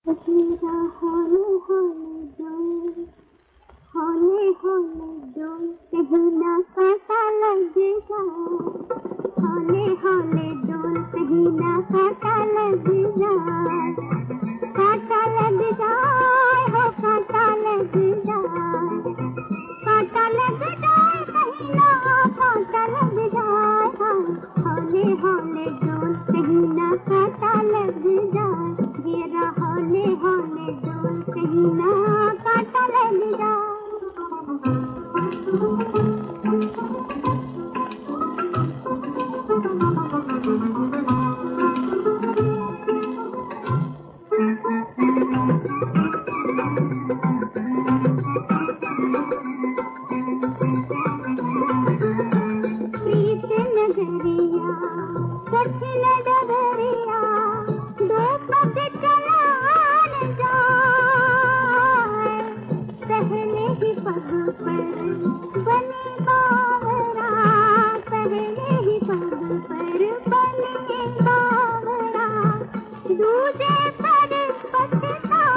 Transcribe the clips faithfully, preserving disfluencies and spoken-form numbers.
तेरा हौले हौले डोल, हौले हौले डोल, कहीं ना कांटा लग जाए। हौले हौले डोल, कहीं ना कांटा लग जाए। कांटा लग जाए, हो कांटा लग जाए। कांटा लग जाए, कहीं ना कांटा लग जाए। हौले हौले डोल, कहीं ना कांटा लग जाए। तेरा हौले हौले डोल, कहीं ना कांटा लग जाए। प्रीत नगरिया, कठिन डगरिया, दो पग चलान जाए। पहले ही पग पर बने बावरा, पहले ही पग पर बने बावरा, दूजे पर पछताए।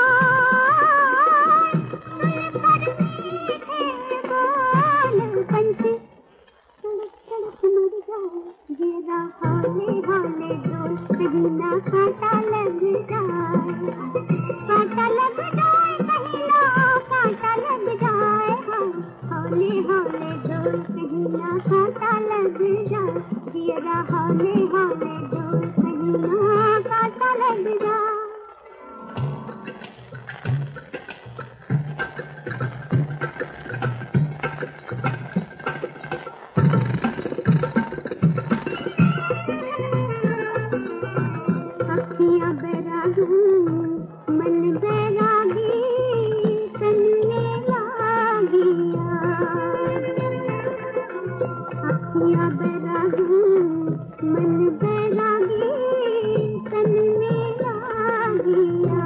सुनकर मीठे बोल पंछी तड़प तड़प मर जाए। तेरा हौले हौले डोल, कहीं ना कांटा लग जाए। कांटा लग जाए, कहीं ना कांटा लग जाए। हौले हौले डोल, कहीं ना कांटा लग जाए। तेरा हौले हौले डोल, कहीं ना कांटा लग जाए। अखियाँ बैरागी, मन बैरागी, तन में लागिया। अखियाँ बैरागी, मन बैरागी, तन में लागिया।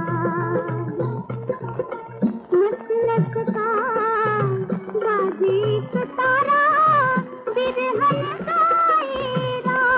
मसलक का बाजी तारा, बिरहन गाए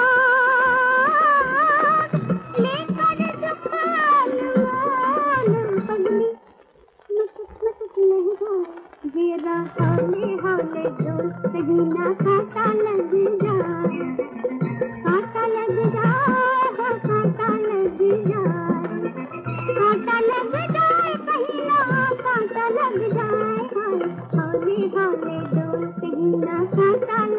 रात। लेकर जुबान वाल पगली, मटक मटक लहराए। तेरा हौले हौले डोल, कहीं ना कांटा लग जाए। कांटा लग जाए, हो कांटा लग जाए। कांटा लग जाए, कहीं ना कांटा लग जाए। हौले हौले डोल, कहीं ना कांटा